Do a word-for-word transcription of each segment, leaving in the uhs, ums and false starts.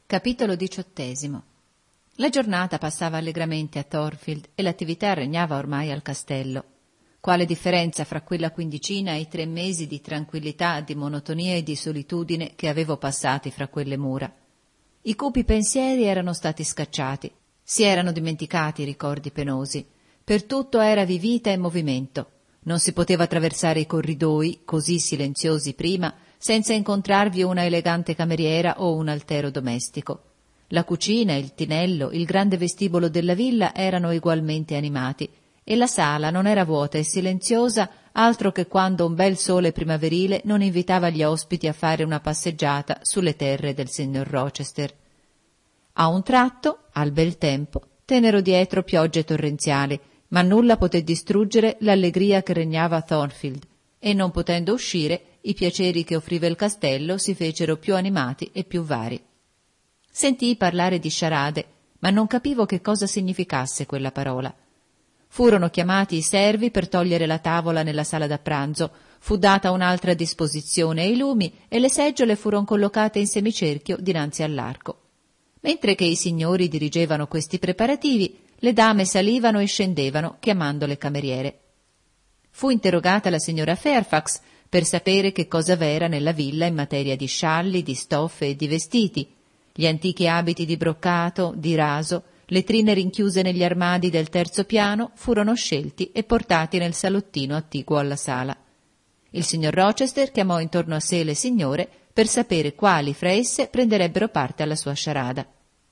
Capitolo diciottesimo. La giornata passava allegramente a Thorfield e l'attività regnava ormai al castello. Quale differenza fra quella quindicina e i tre mesi di tranquillità, di monotonia e di solitudine che avevo passati fra quelle mura. I cupi pensieri erano stati scacciati, si erano dimenticati i ricordi penosi. Per tutto era vivita e movimento. Non si poteva attraversare i corridoi, così silenziosi prima, senza incontrarvi una elegante cameriera o un altero domestico. La cucina, il tinello, il grande vestibolo della villa erano egualmente animati, e la sala non era vuota e silenziosa altro che quando un bel sole primaverile non invitava gli ospiti a fare una passeggiata sulle terre del signor Rochester. A un tratto, al bel tempo, tennero dietro piogge torrenziali, ma nulla poté distruggere l'allegria che regnava a Thorfield, e non potendo uscire, i piaceri che offriva il castello si fecero più animati e più vari. Sentii parlare di sciarade, ma non capivo che cosa significasse quella parola. Furono chiamati i servi per togliere la tavola nella sala da pranzo, fu data un'altra disposizione ai lumi e le seggiole furono collocate in semicerchio dinanzi all'arco. Mentre che i signori dirigevano questi preparativi, le dame salivano e scendevano, chiamando le cameriere. Fu interrogata la signora Fairfax per sapere che cosa v'era nella villa in materia di scialli, di stoffe e di vestiti, gli antichi abiti di broccato, di raso, le trine rinchiuse negli armadi del terzo piano furono scelti e portati nel salottino attiguo alla sala. Il signor Rochester chiamò intorno a sé le signore per sapere quali fra esse prenderebbero parte alla sua sciarada.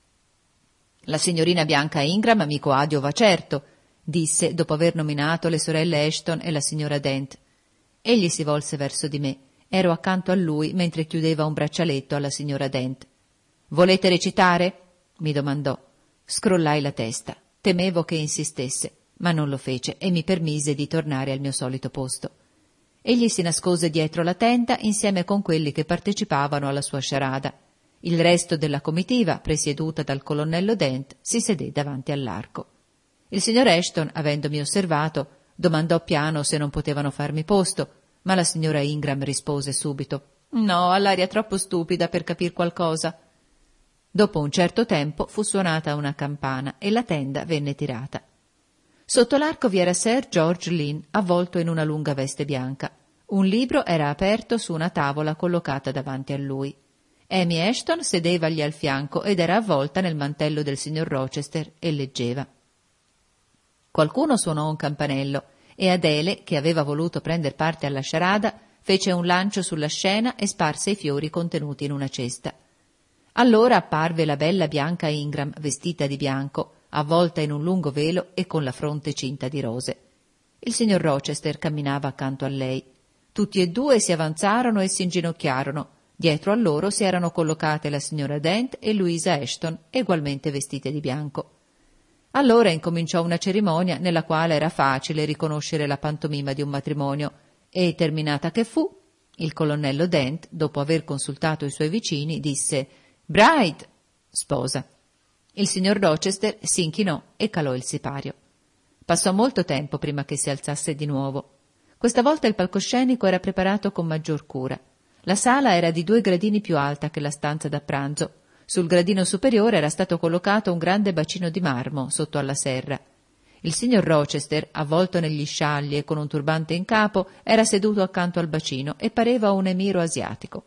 La signorina Bianca Ingram, amico Adio, va certo, disse dopo aver nominato le sorelle Ashton e la signora Dent. Egli si volse verso di me. Ero accanto a lui mentre chiudeva un braccialetto alla signora Dent. «Volete recitare?» mi domandò. Scrollai la testa. Temevo che insistesse, ma non lo fece e mi permise di tornare al mio solito posto. Egli si nascose dietro la tenda insieme con quelli che partecipavano alla sua sciarada. Il resto della comitiva, presieduta dal colonnello Dent, si sedé davanti all'arco. Il signor Ashton, avendomi osservato, domandò piano se non potevano farmi posto, ma la signora Ingram rispose subito: «No, ha l'aria troppo stupida per capir qualcosa». Dopo un certo tempo fu suonata una campana e la tenda venne tirata. Sotto l'arco vi era Sir George Lynn, avvolto in una lunga veste bianca. Un libro era aperto su una tavola collocata davanti a lui. Amy Ashton sedevagli al fianco ed era avvolta nel mantello del signor Rochester e leggeva. Qualcuno suonò un campanello e Adele, che aveva voluto prender parte alla sciarada, fece un lancio sulla scena e sparse i fiori contenuti in una cesta. Allora apparve la bella Bianca Ingram, vestita di bianco, avvolta in un lungo velo e con la fronte cinta di rose. Il signor Rochester camminava accanto a lei. Tutti e due si avanzarono e si inginocchiarono. Dietro a loro si erano collocate la signora Dent e Louisa Ashton, egualmente vestite di bianco. Allora incominciò una cerimonia nella quale era facile riconoscere la pantomima di un matrimonio e, terminata che fu, il colonnello Dent, dopo aver consultato i suoi vicini, disse: «Bride!» sposa. Il signor Rochester si inchinò e calò il sipario. Passò molto tempo prima che si alzasse di nuovo. Questa volta il palcoscenico era preparato con maggior cura. La sala era di due gradini più alta che la stanza da pranzo. Sul gradino superiore era stato collocato un grande bacino di marmo sotto alla serra. Il signor Rochester, avvolto negli scialli e con un turbante in capo, era seduto accanto al bacino e pareva un emiro asiatico.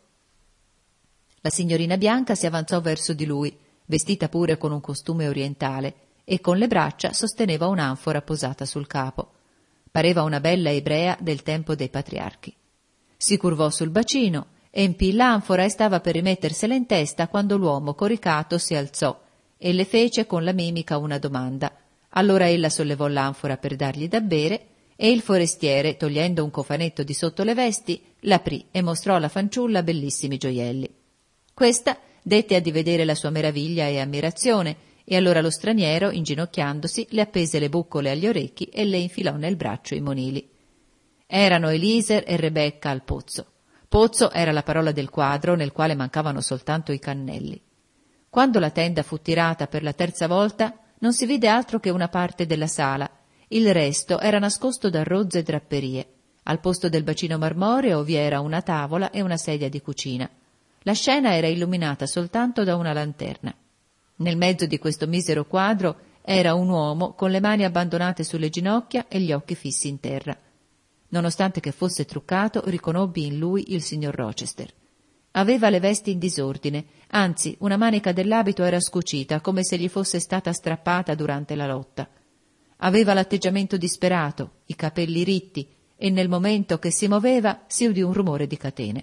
La signorina Bianca si avanzò verso di lui, vestita pure con un costume orientale, e con le braccia sosteneva un'anfora posata sul capo. Pareva una bella ebrea del tempo dei patriarchi. Si curvò sul bacino, empì l'anfora e stava per rimettersela in testa quando l'uomo coricato si alzò e le fece con la mimica una domanda. Allora ella sollevò l'anfora per dargli da bere e il forestiere, togliendo un cofanetto di sotto le vesti, l'aprì e mostrò alla fanciulla bellissimi gioielli. Questa dette a divedere la sua meraviglia e ammirazione, e allora lo straniero, inginocchiandosi, le appese le buccole agli orecchi e le infilò nel braccio i monili. Erano Eliezer e Rebecca al pozzo. Pozzo era la parola del quadro nel quale mancavano soltanto i cannelli. Quando la tenda fu tirata per la terza volta, non si vide altro che una parte della sala. Il resto era nascosto da rozze drapperie. Al posto del bacino marmoreo vi era una tavola e una sedia di cucina. La scena era illuminata soltanto da una lanterna. Nel mezzo di questo misero quadro era un uomo con le mani abbandonate sulle ginocchia e gli occhi fissi in terra. Nonostante che fosse truccato, riconobbi in lui il signor Rochester. Aveva le vesti in disordine, anzi una manica dell'abito era scucita, come se gli fosse stata strappata durante la lotta. Aveva l'atteggiamento disperato, i capelli ritti, e nel momento che si muoveva si udì un rumore di catene.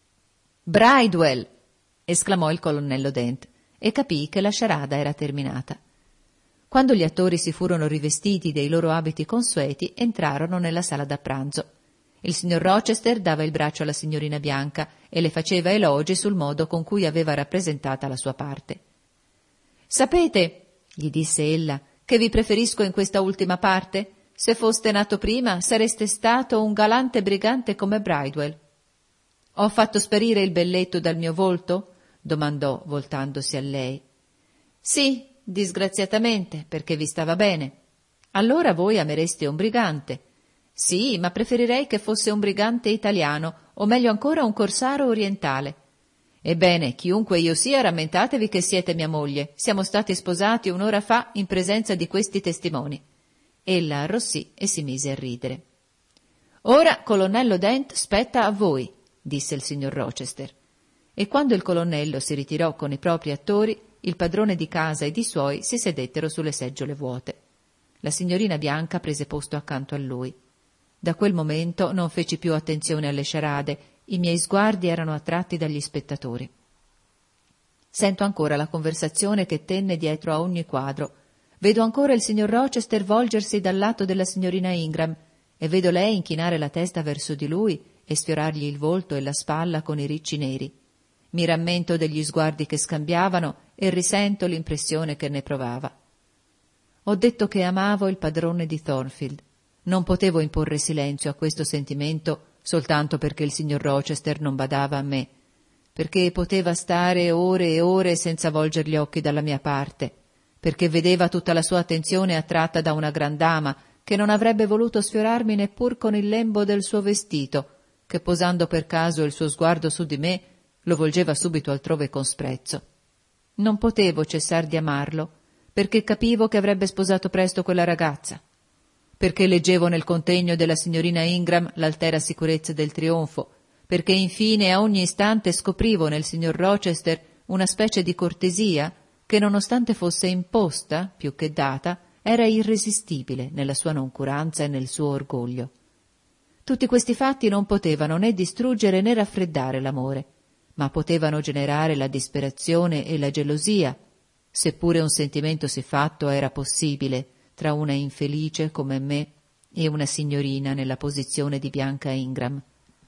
«Bridewell!» esclamò il colonnello Dent, e capì che la sciarada era terminata. Quando gli attori si furono rivestiti dei loro abiti consueti, entrarono nella sala da pranzo. Il signor Rochester dava il braccio alla signorina Bianca e le faceva elogi sul modo con cui aveva rappresentata la sua parte. «Sapete», gli disse ella, «che vi preferisco in questa ultima parte? Se foste nato prima, sareste stato un galante brigante come Bridewell». «Ho fatto sparire il belletto dal mio volto?» domandò, voltandosi a lei. «Sì, disgraziatamente, perché vi stava bene». «Allora voi amereste un brigante». «Sì, ma preferirei che fosse un brigante italiano, o meglio ancora un corsaro orientale». «Ebbene, chiunque io sia, rammentatevi che siete mia moglie. Siamo stati sposati un'ora fa in presenza di questi testimoni». Ella arrossì e si mise a ridere. «Ora, colonnello Dent, spetta a voi», disse il signor Rochester. E quando il colonnello si ritirò con i propri attori, il padrone di casa ed i suoi si sedettero sulle seggiole vuote. La signorina Bianca prese posto accanto a lui. Da quel momento non feci più attenzione alle sciarade, i miei sguardi erano attratti dagli spettatori. Sento ancora la conversazione che tenne dietro a ogni quadro. Vedo ancora il signor Rochester volgersi dal lato della signorina Ingram e vedo lei inchinare la testa verso di lui e sfiorargli il volto e la spalla con i ricci neri. Mi rammento degli sguardi che scambiavano e risento l'impressione che ne provava. Ho detto che amavo il padrone di Thornfield. Non potevo imporre silenzio a questo sentimento soltanto perché il signor Rochester non badava a me, perché poteva stare ore e ore senza volger gli occhi dalla mia parte, perché vedeva tutta la sua attenzione attratta da una gran dama che non avrebbe voluto sfiorarmi neppur con il lembo del suo vestito, che posando per caso il suo sguardo su di me lo volgeva subito altrove con sprezzo. Non potevo cessar di amarlo, perché capivo che avrebbe sposato presto quella ragazza, perché leggevo nel contegno della signorina Ingram l'altera sicurezza del trionfo, perché infine a ogni istante scoprivo nel signor Rochester una specie di cortesia che, nonostante fosse imposta più che data, era irresistibile nella sua noncuranza e nel suo orgoglio. Tutti questi fatti non potevano né distruggere né raffreddare l'amore, ma potevano generare la disperazione e la gelosia, seppure un sentimento siffatto era possibile tra una infelice come me e una signorina nella posizione di Bianca Ingram.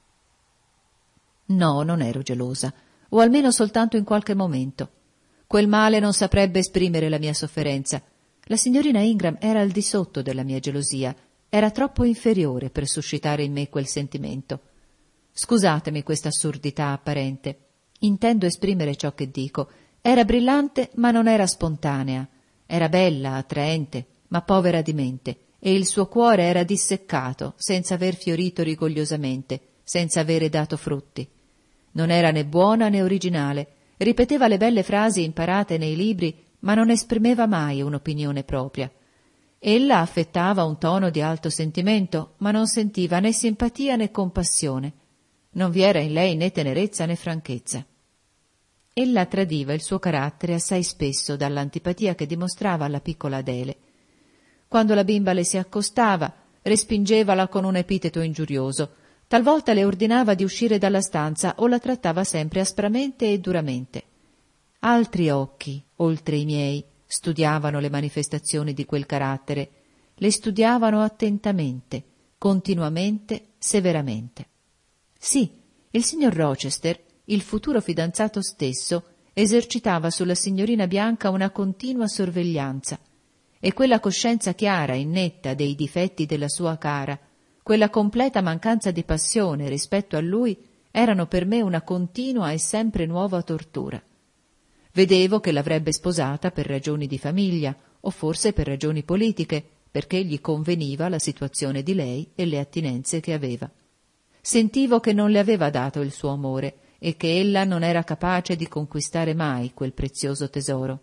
No, non ero gelosa, o almeno soltanto in qualche momento. Quel male non saprebbe esprimere la mia sofferenza. La signorina Ingram era al di sotto della mia gelosia, era troppo inferiore per suscitare in me quel sentimento. Scusatemi questa assurdità apparente. Intendo esprimere ciò che dico. Era brillante, ma non era spontanea. Era bella, attraente, ma povera di mente, e il suo cuore era disseccato, senza aver fiorito rigogliosamente, senza avere dato frutti. Non era né buona né originale, ripeteva le belle frasi imparate nei libri, ma non esprimeva mai un'opinione propria. Ella affettava un tono di alto sentimento, ma non sentiva né simpatia né compassione. Non vi era in lei né tenerezza né franchezza. Ella tradiva il suo carattere assai spesso dall'antipatia che dimostrava alla piccola Adele. Quando la bimba le si accostava, respingevala con un epiteto ingiurioso, talvolta le ordinava di uscire dalla stanza o la trattava sempre aspramente e duramente. Altri occhi, oltre i miei, studiavano le manifestazioni di quel carattere, le studiavano attentamente, continuamente, severamente. Sì, il signor Rochester, il futuro fidanzato stesso, esercitava sulla signorina Bianca una continua sorveglianza, e quella coscienza chiara e netta dei difetti della sua cara, quella completa mancanza di passione rispetto a lui, erano per me una continua e sempre nuova tortura. Vedevo che l'avrebbe sposata per ragioni di famiglia, o forse per ragioni politiche, perché gli conveniva la situazione di lei e le attinenze che aveva. Sentivo che non le aveva dato il suo amore, e che ella non era capace di conquistare mai quel prezioso tesoro.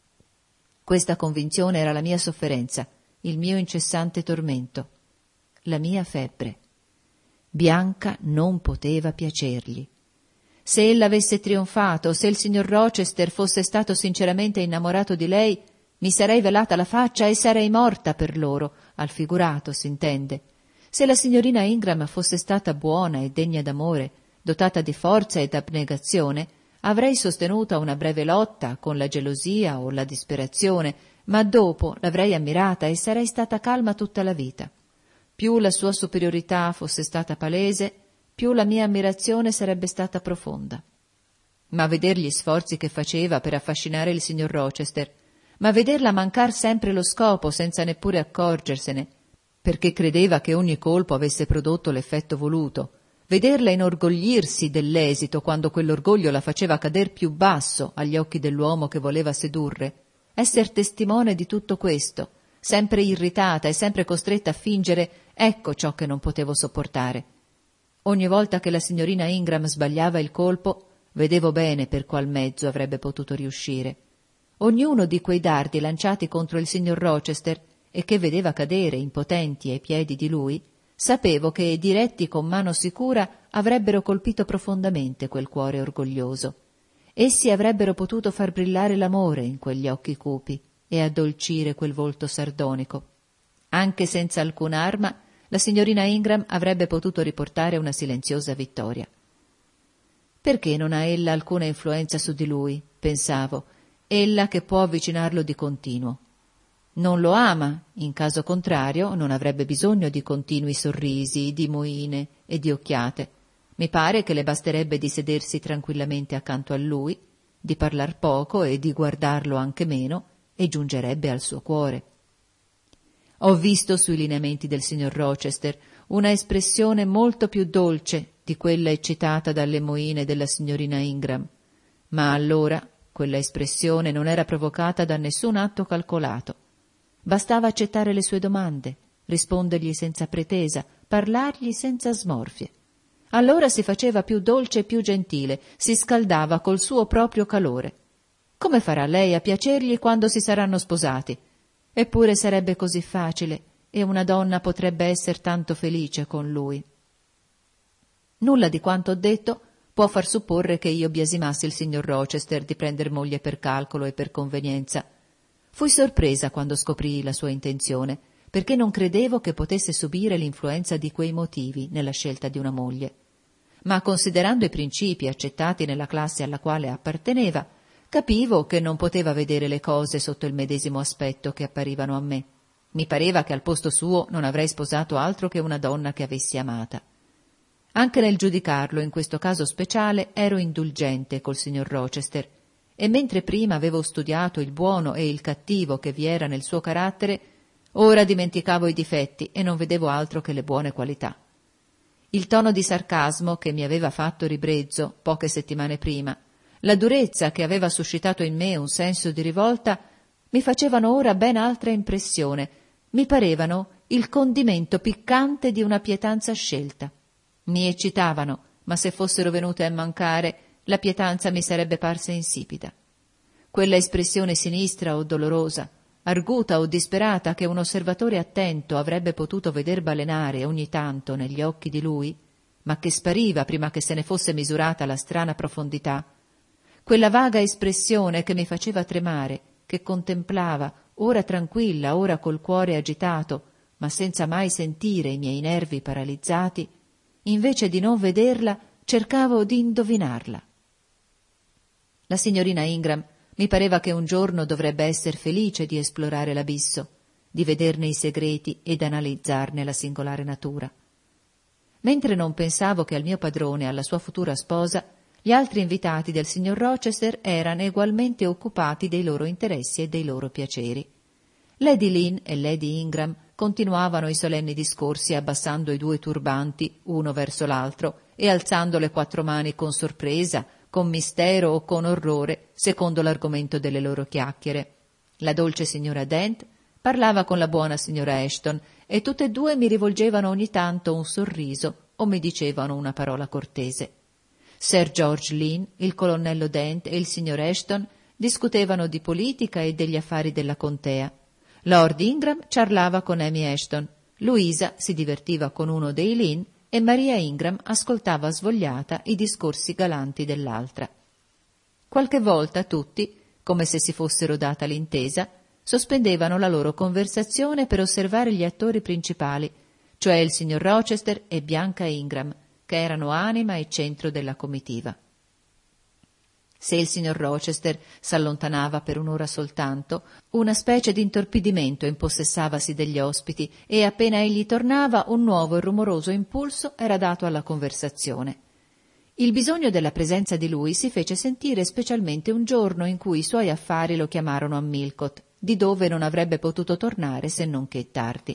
Questa convinzione era la mia sofferenza, il mio incessante tormento, la mia febbre. Bianca non poteva piacergli. Se ella avesse trionfato, se il signor Rochester fosse stato sinceramente innamorato di lei, mi sarei velata la faccia e sarei morta per loro, al figurato, s'intende. Se la signorina Ingram fosse stata buona e degna d'amore, dotata di forza ed abnegazione, avrei sostenuta una breve lotta con la gelosia o la disperazione, ma dopo l'avrei ammirata e sarei stata calma tutta la vita. Più la sua superiorità fosse stata palese, più la mia ammirazione sarebbe stata profonda. Ma veder gli sforzi che faceva per affascinare il signor Rochester, ma vederla mancar sempre lo scopo senza neppure accorgersene, perché credeva che ogni colpo avesse prodotto l'effetto voluto, vederla inorgoglirsi dell'esito quando quell'orgoglio la faceva cader più basso agli occhi dell'uomo che voleva sedurre, esser testimone di tutto questo, sempre irritata e sempre costretta a fingere, ecco ciò che non potevo sopportare. Ogni volta che la signorina Ingram sbagliava il colpo, vedevo bene per qual mezzo avrebbe potuto riuscire. Ognuno di quei dardi lanciati contro il signor Rochester e che vedeva cadere impotenti ai piedi di lui, sapevo che, diretti con mano sicura, avrebbero colpito profondamente quel cuore orgoglioso. Essi avrebbero potuto far brillare l'amore in quegli occhi cupi e addolcire quel volto sardonico. Anche senza alcuna arma, la signorina Ingram avrebbe potuto riportare una silenziosa vittoria. Perché non ha ella alcuna influenza su di lui, pensavo, ella che può avvicinarlo di continuo. Non lo ama, in caso contrario non avrebbe bisogno di continui sorrisi, di moine e di occhiate. Mi pare che le basterebbe di sedersi tranquillamente accanto a lui, di parlar poco e di guardarlo anche meno, e giungerebbe al suo cuore. Ho visto sui lineamenti del signor Rochester una espressione molto più dolce di quella eccitata dalle moine della signorina Ingram, ma allora quella espressione non era provocata da nessun atto calcolato. Bastava accettare le sue domande, rispondergli senza pretesa, parlargli senza smorfie. Allora si faceva più dolce e più gentile, si scaldava col suo proprio calore. Come farà lei a piacergli quando si saranno sposati? Eppure sarebbe così facile, e una donna potrebbe esser tanto felice con lui. Nulla di quanto ho detto può far supporre che io biasimassi il signor Rochester di prender moglie per calcolo e per convenienza. Fui sorpresa quando scoprii la sua intenzione, perché non credevo che potesse subire l'influenza di quei motivi nella scelta di una moglie. Ma considerando i principi accettati nella classe alla quale apparteneva, capivo che non poteva vedere le cose sotto il medesimo aspetto che apparivano a me. Mi pareva che al posto suo non avrei sposato altro che una donna che avessi amata. Anche nel giudicarlo in questo caso speciale ero indulgente col signor Rochester, e mentre prima avevo studiato il buono e il cattivo che vi era nel suo carattere, ora dimenticavo i difetti e non vedevo altro che le buone qualità. Il tono di sarcasmo che mi aveva fatto ribrezzo poche settimane prima, la durezza che aveva suscitato in me un senso di rivolta, mi facevano ora ben altra impressione, mi parevano il condimento piccante di una pietanza scelta. Mi eccitavano, ma se fossero venute a mancare, la pietanza mi sarebbe parsa insipida. Quella espressione sinistra o dolorosa, arguta o disperata che un osservatore attento avrebbe potuto veder balenare ogni tanto negli occhi di lui, ma che spariva prima che se ne fosse misurata la strana profondità, quella vaga espressione che mi faceva tremare, che contemplava, ora tranquilla, ora col cuore agitato, ma senza mai sentire i miei nervi paralizzati, invece di non vederla, cercavo di indovinarla. La signorina Ingram mi pareva che un giorno dovrebbe esser felice di esplorare l'abisso, di vederne i segreti ed analizzarne la singolare natura. Mentre non pensavo che al mio padrone e alla sua futura sposa, gli altri invitati del signor Rochester erano egualmente occupati dei loro interessi e dei loro piaceri. Lady Lynn e Lady Ingram continuavano i solenni discorsi abbassando i due turbanti uno verso l'altro e alzando le quattro mani con sorpresa, con mistero o con orrore, secondo l'argomento delle loro chiacchiere. La dolce signora Dent parlava con la buona signora Ashton e tutte e due mi rivolgevano ogni tanto un sorriso o mi dicevano una parola cortese. Sir George Lynn, il colonnello Dent e il signor Ashton discutevano di politica e degli affari della contea. Lord Ingram ciarlava con Amy Ashton, Louisa si divertiva con uno dei Lynn e Maria Ingram ascoltava svogliata i discorsi galanti dell'altra. Qualche volta tutti, come se si fossero data l'intesa, sospendevano la loro conversazione per osservare gli attori principali, cioè il signor Rochester e Bianca Ingram, che erano anima e centro della comitiva. Se il signor Rochester s'allontanava per un'ora soltanto, una specie di intorpidimento impossessavasi degli ospiti e appena egli tornava un nuovo e rumoroso impulso era dato alla conversazione. Il bisogno della presenza di lui si fece sentire specialmente un giorno in cui i suoi affari lo chiamarono a Millcote, di dove non avrebbe potuto tornare se non che tardi.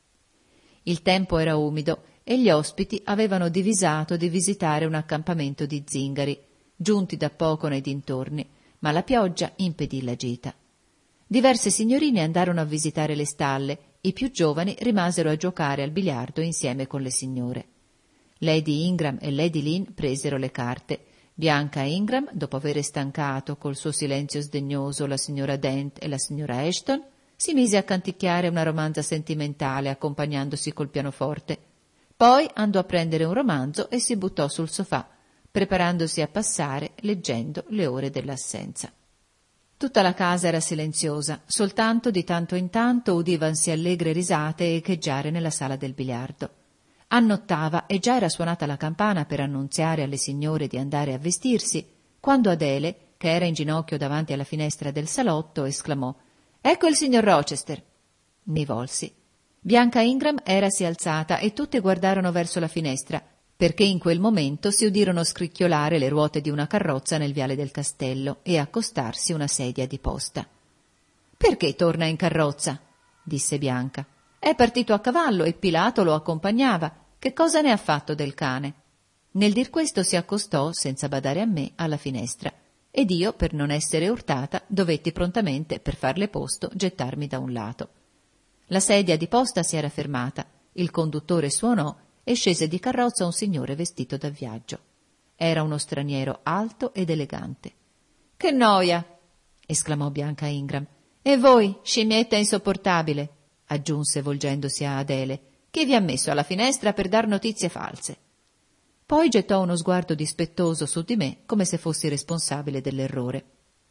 Il tempo era umido e gli ospiti avevano divisato di visitare un accampamento di zingari, giunti da poco nei dintorni, ma la pioggia impedì la gita. Diverse signorine andarono a visitare le stalle, i più giovani rimasero a giocare al biliardo insieme con le signore. Lady Ingram e Lady Lynn presero le carte. Bianca Ingram, dopo aver stancato col suo silenzio sdegnoso la signora Dent e la signora Ashton, si mise a canticchiare una romanza sentimentale accompagnandosi col pianoforte. Poi andò a prendere un romanzo e si buttò sul sofà, preparandosi a passare leggendo le ore dell'assenza. Tutta la casa era silenziosa, soltanto di tanto in tanto udivansi allegre risate e echeggiare nella sala del biliardo. Annottava e già era suonata la campana per annunziare alle signore di andare a vestirsi, quando Adele, che era in ginocchio davanti alla finestra del salotto, esclamò: «Ecco il signor Rochester!» Mi volsi. Bianca Ingram erasi alzata e tutte guardarono verso la finestra, perché in quel momento si udirono scricchiolare le ruote di una carrozza nel viale del castello e accostarsi una sedia di posta. «Perché torna in carrozza?» disse Bianca. «È partito a cavallo e Pilato lo accompagnava. Che cosa ne ha fatto del cane?» Nel dir questo si accostò, senza badare a me, alla finestra, ed io, per non essere urtata, dovetti prontamente, per farle posto, gettarmi da un lato. La sedia di posta si era fermata, il conduttore suonò e scese di carrozza un signore vestito da viaggio. Era uno straniero alto ed elegante. «Che noia!» esclamò Bianca Ingram. «E voi, scimmietta insopportabile!» aggiunse volgendosi a Adele, «che vi ha messo alla finestra per dar notizie false?» Poi gettò uno sguardo dispettoso su di me, come se fossi responsabile dell'errore.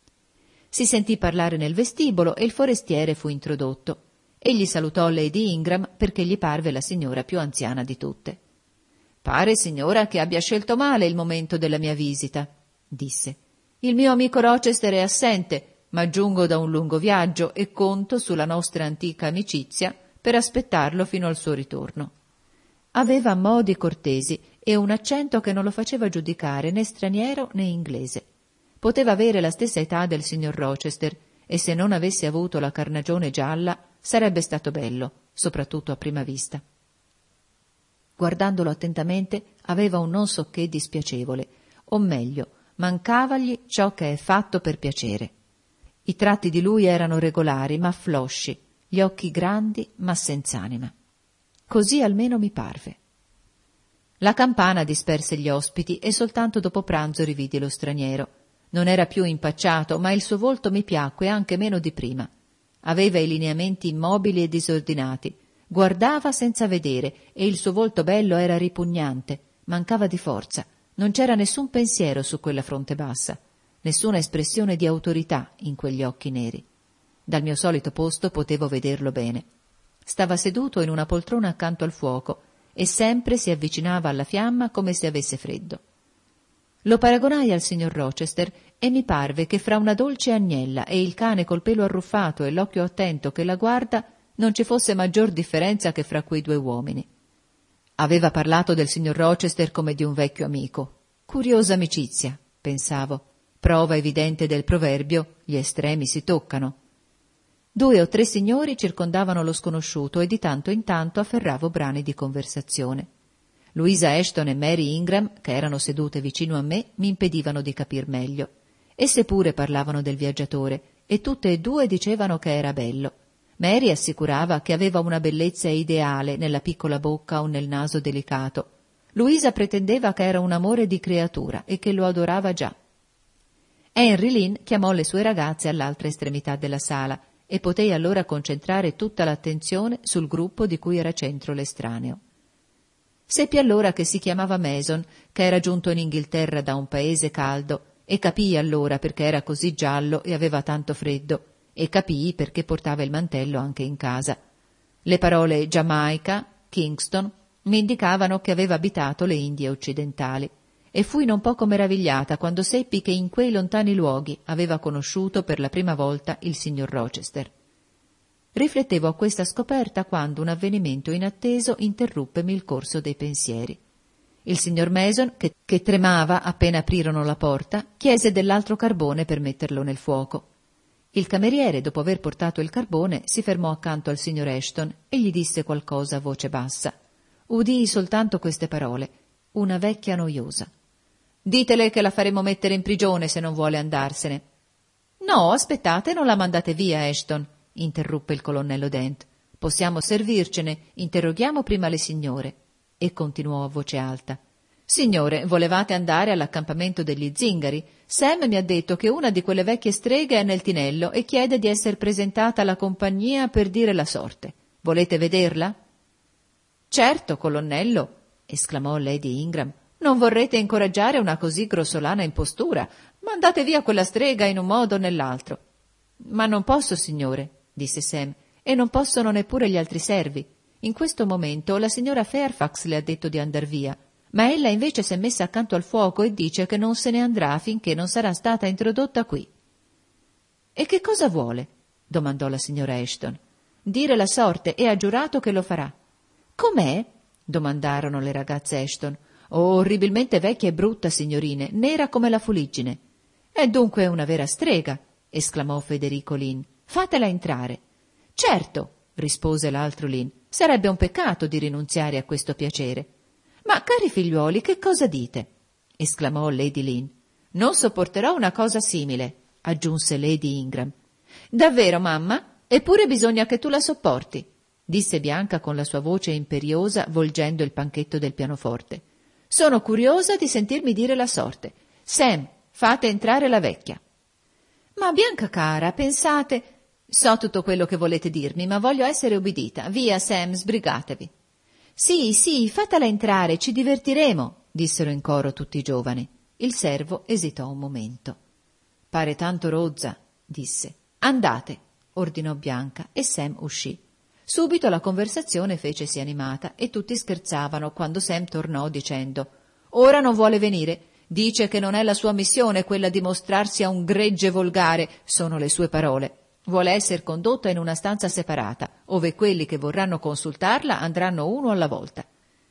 Si sentì parlare nel vestibolo e il forestiere fu introdotto. Egli salutò Lady Ingram perché gli parve la signora più anziana di tutte. «Pare, signora, che abbia scelto male il momento della mia visita», disse. «Il mio amico Rochester è assente, ma giungo da un lungo viaggio e conto sulla nostra antica amicizia per aspettarlo fino al suo ritorno». Aveva modi cortesi e un accento che non lo faceva giudicare né straniero né inglese. Poteva avere la stessa età del signor Rochester e se non avesse avuto la carnagione gialla sarebbe stato bello, soprattutto a prima vista. Guardandolo attentamente aveva un non so che dispiacevole, o meglio, mancavagli ciò che è fatto per piacere. I tratti di lui erano regolari ma flosci, gli occhi grandi ma senz'anima. Così almeno mi parve. La campana disperse gli ospiti e soltanto dopo pranzo rividi lo straniero. Non era più impacciato, ma il suo volto mi piacque anche meno di prima. Aveva i lineamenti immobili e disordinati, guardava senza vedere e il suo volto bello era ripugnante, mancava di forza, non c'era nessun pensiero su quella fronte bassa, nessuna espressione di autorità in quegli occhi neri. Dal mio solito posto potevo vederlo bene. Stava seduto in una poltrona accanto al fuoco e sempre si avvicinava alla fiamma come se avesse freddo. Lo paragonai al signor Rochester e mi parve che fra una dolce agnella e il cane col pelo arruffato e l'occhio attento che la guarda non ci fosse maggior differenza che fra quei due uomini. Aveva parlato del signor Rochester come di un vecchio amico. Curiosa amicizia, pensavo, prova evidente del proverbio, gli estremi si toccano. Due o tre signori circondavano lo sconosciuto e di tanto in tanto afferravo brani di conversazione. Louisa Ashton e Mary Ingram, che erano sedute vicino a me, mi impedivano di capir meglio. Esse pure parlavano del viaggiatore e tutte e due dicevano che era bello. Mary assicurava che aveva una bellezza ideale nella piccola bocca o nel naso delicato. Luisa pretendeva che era un amore di creatura e che lo adorava già. Henry Lynn chiamò le sue ragazze all'altra estremità della sala e potei allora concentrare tutta l'attenzione sul gruppo di cui era centro l'estraneo. Seppi allora che si chiamava Mason, che era giunto in Inghilterra da un paese caldo, e capii allora perché era così giallo e aveva tanto freddo, e capii perché portava il mantello anche in casa. Le parole Giamaica, Kingston, mi indicavano che aveva abitato le Indie occidentali, e fui non poco meravigliata quando seppi che in quei lontani luoghi aveva conosciuto per la prima volta il signor Rochester. Riflettevo a questa scoperta quando un avvenimento inatteso interruppemi il corso dei pensieri. Il signor Mason, che, che tremava appena aprirono la porta, chiese dell'altro carbone per metterlo nel fuoco. Il cameriere, dopo aver portato il carbone, si fermò accanto al signor Ashton e gli disse qualcosa a voce bassa. Udii soltanto queste parole: una vecchia noiosa. Ditele che la faremo mettere in prigione se non vuole andarsene. No, aspettate, non la mandate via, Ashton, interruppe il colonnello Dent. Possiamo servircene, interroghiamo prima le signore. E continuò a voce alta. Signore, volevate andare all'accampamento degli zingari? Sam mi ha detto che una di quelle vecchie streghe è nel tinello e chiede di essere presentata alla compagnia per dire la sorte. Volete vederla? Certo, colonnello, esclamò Lady Ingram. Non vorrete incoraggiare una così grossolana impostura. Mandate via quella strega in un modo o nell'altro. Ma non posso, signore, disse Sam, e non possono neppure gli altri servi. In questo momento la signora Fairfax le ha detto di andar via, ma ella invece s'è messa accanto al fuoco e dice che non se ne andrà finché non sarà stata introdotta qui. E che cosa vuole? Domandò la signora Ashton. Dire la sorte, e ha giurato che lo farà. Com'è? Domandarono le ragazze Ashton. Oh, orribilmente vecchia e brutta, signorine, nera come la fuliggine. È dunque una vera strega, esclamò Federico Lynn. Fatela entrare. Certo, rispose l'altro Lynn, sarebbe un peccato di rinunziare a questo piacere. Ma, cari figliuoli, che cosa dite? Esclamò Lady Lynn. Non sopporterò una cosa simile, aggiunse Lady Ingram. Davvero, mamma? Eppure bisogna che tu la sopporti, disse Bianca con la sua voce imperiosa, volgendo il panchetto del pianoforte. Sono curiosa di sentirmi dire la sorte. Sam, fate entrare la vecchia. Ma Bianca cara, pensate... So tutto quello che volete dirmi, ma voglio essere obbedita. Via, Sam, sbrigatevi. Sì, sì, fatela entrare, ci divertiremo, dissero in coro tutti i giovani. Il servo esitò un momento. Pare tanto rozza, disse. Andate, ordinò Bianca, e Sam uscì. Subito la conversazione fecesi animata e tutti scherzavano quando Sam tornò dicendo: «Ora non vuole venire. Dice che non è la sua missione quella di mostrarsi a un gregge volgare, sono le sue parole. Vuole essere condotta in una stanza separata, ove quelli che vorranno consultarla andranno uno alla volta.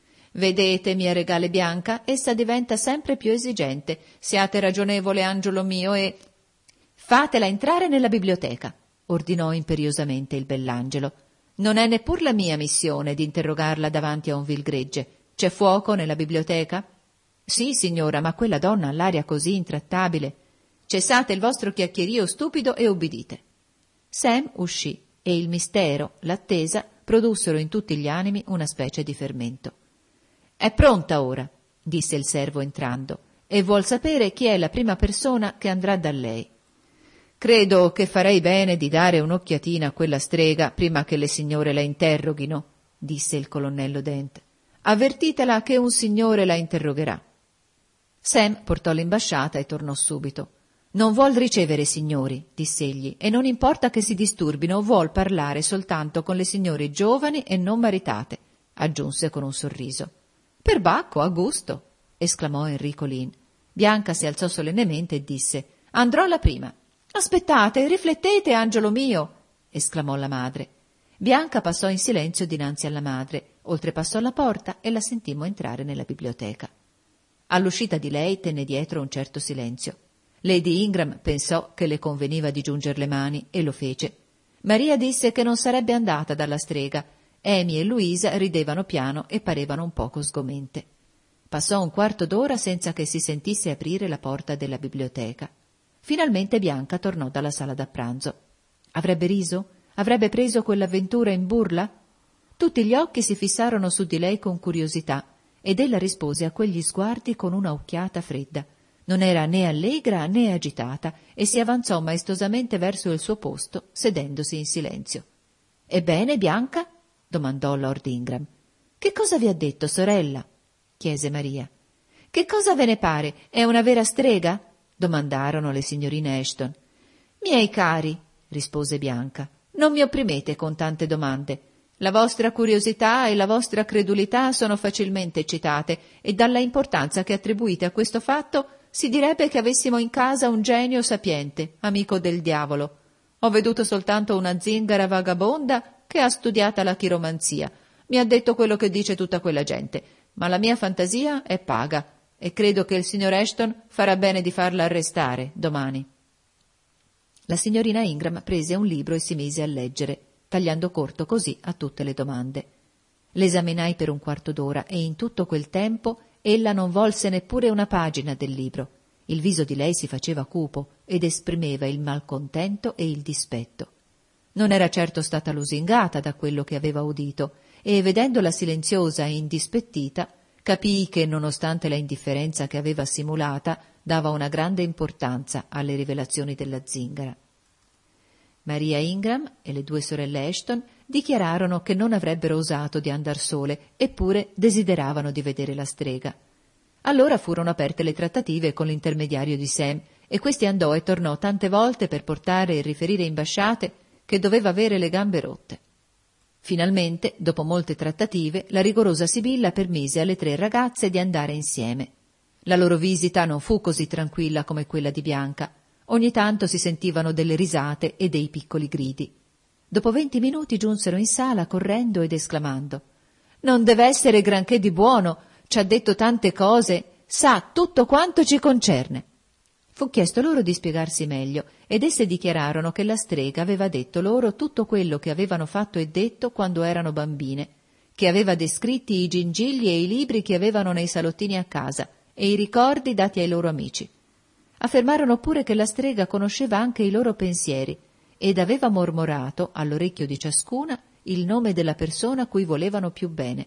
Vedete, mia regale Bianca, essa diventa sempre più esigente. Siate ragionevole, angelo mio, e... Fatela entrare nella biblioteca, ordinò imperiosamente il bell'angelo. Non è neppur la mia missione di interrogarla davanti a un vil gregge. C'è fuoco nella biblioteca? Sì, signora, ma quella donna ha l'aria così intrattabile. Cessate il vostro chiacchierio stupido e obbedite. Sam uscì e il mistero, l'attesa, produssero in tutti gli animi una specie di fermento. «È pronta ora», disse il servo entrando, «e vuol sapere chi è la prima persona che andrà da lei». «Credo che farei bene di dare un'occhiatina a quella strega prima che le signore la interroghino», disse il colonnello Dent. «Avvertitela che un signore la interrogherà». Sam portò l'imbasciata e tornò subito. «Non vuol ricevere signori», diss'egli, «e non importa che si disturbino, vuol parlare soltanto con le signore giovani e non maritate», aggiunse con un sorriso. «Perbacco, a gusto», esclamò Enrico Lynn. Bianca si alzò solennemente e disse: «Andrò la prima». «Aspettate, riflettete, angelo mio», esclamò la madre. Bianca passò in silenzio dinanzi alla madre, oltrepassò la porta e la sentimmo entrare nella biblioteca. All'uscita di lei tenne dietro un certo silenzio. Lady Ingram pensò che le conveniva di giunger le mani e lo fece. Maria disse che non sarebbe andata dalla strega. Amy e Luisa ridevano piano e parevano un poco sgomente. Passò un quarto d'ora senza che si sentisse aprire la porta della biblioteca. Finalmente Bianca tornò dalla sala da pranzo. Avrebbe riso? Avrebbe preso quell'avventura in burla? Tutti gli occhi si fissarono su di lei con curiosità ed ella rispose a quegli sguardi con una occhiata fredda. Non era né allegra né agitata e si avanzò maestosamente verso il suo posto, sedendosi in silenzio. «Ebbene, Bianca?» domandò Lord Ingram. «Che cosa vi ha detto, sorella?» chiese Maria. «Che cosa ve ne pare? È una vera strega?» domandarono le signorine Ashton. «Miei cari», rispose Bianca, «non mi opprimete con tante domande. La vostra curiosità e la vostra credulità sono facilmente eccitate e dalla importanza che attribuite a questo fatto si direbbe che avessimo in casa un genio sapiente, amico del diavolo. Ho veduto soltanto una zingara vagabonda che ha studiata la chiromanzia. Mi ha detto quello che dice tutta quella gente, ma la mia fantasia è paga e credo che il signor Ashton farà bene di farla arrestare domani». La signorina Ingram prese un libro e si mise a leggere, tagliando corto così a tutte le domande. L'esaminai per un quarto d'ora e in tutto quel tempo ella non volse neppure una pagina del libro. Il viso di lei si faceva cupo ed esprimeva il malcontento e il dispetto. Non era certo stata lusingata da quello che aveva udito e, vedendola silenziosa e indispettita, capii che, nonostante la indifferenza che aveva simulata, dava una grande importanza alle rivelazioni della zingara. Maria Ingram e le due sorelle Ashton dichiararono che non avrebbero osato di andar sole, eppure desideravano di vedere la strega. Allora furono aperte le trattative con l'intermediario di Sam, e questi andò e tornò tante volte per portare e riferire imbasciate che doveva avere le gambe rotte. Finalmente, dopo molte trattative, la rigorosa Sibilla permise alle tre ragazze di andare insieme. La loro visita non fu così tranquilla come quella di Bianca. Ogni tanto si sentivano delle risate e dei piccoli gridi. Dopo venti minuti giunsero in sala correndo ed esclamando: «Non deve essere granché di buono, ci ha detto tante cose, sa tutto quanto ci concerne». Fu chiesto loro di spiegarsi meglio ed esse dichiararono che la strega aveva detto loro tutto quello che avevano fatto e detto quando erano bambine, che aveva descritti i gingigli e i libri che avevano nei salottini a casa e i ricordi dati ai loro amici. Affermarono pure che la strega conosceva anche i loro pensieri ed aveva mormorato all'orecchio di ciascuna il nome della persona a cui volevano più bene.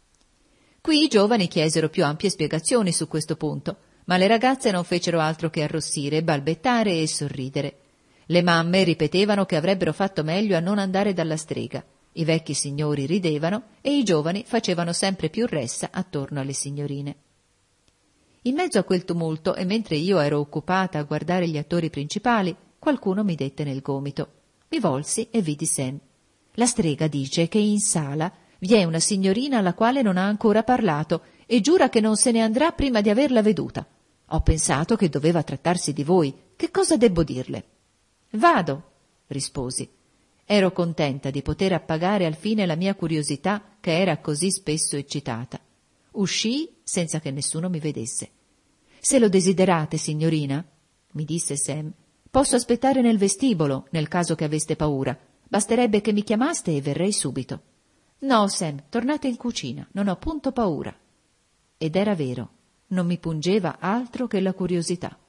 Qui i giovani chiesero più ampie spiegazioni su questo punto, ma le ragazze non fecero altro che arrossire, balbettare e sorridere. Le mamme ripetevano che avrebbero fatto meglio a non andare dalla strega, i vecchi signori ridevano e i giovani facevano sempre più ressa attorno alle signorine. In mezzo a quel tumulto, e mentre io ero occupata a guardare gli attori principali, qualcuno mi dette nel gomito. Mi volsi e vidi Sam. La strega dice che in sala vi è una signorina alla quale non ha ancora parlato e giura che non se ne andrà prima di averla veduta. Ho pensato che doveva trattarsi di voi. Che cosa debbo dirle? «Vado», risposi. Ero contenta di poter appagare alfine la mia curiosità che era così spesso eccitata. Uscii senza che nessuno mi vedesse. «Se lo desiderate, signorina», mi disse Sam, «posso aspettare nel vestibolo, nel caso che aveste paura. Basterebbe che mi chiamaste e verrei subito». «No, Sam, tornate in cucina, non ho punto paura». Ed era vero, non mi pungeva altro che la curiosità.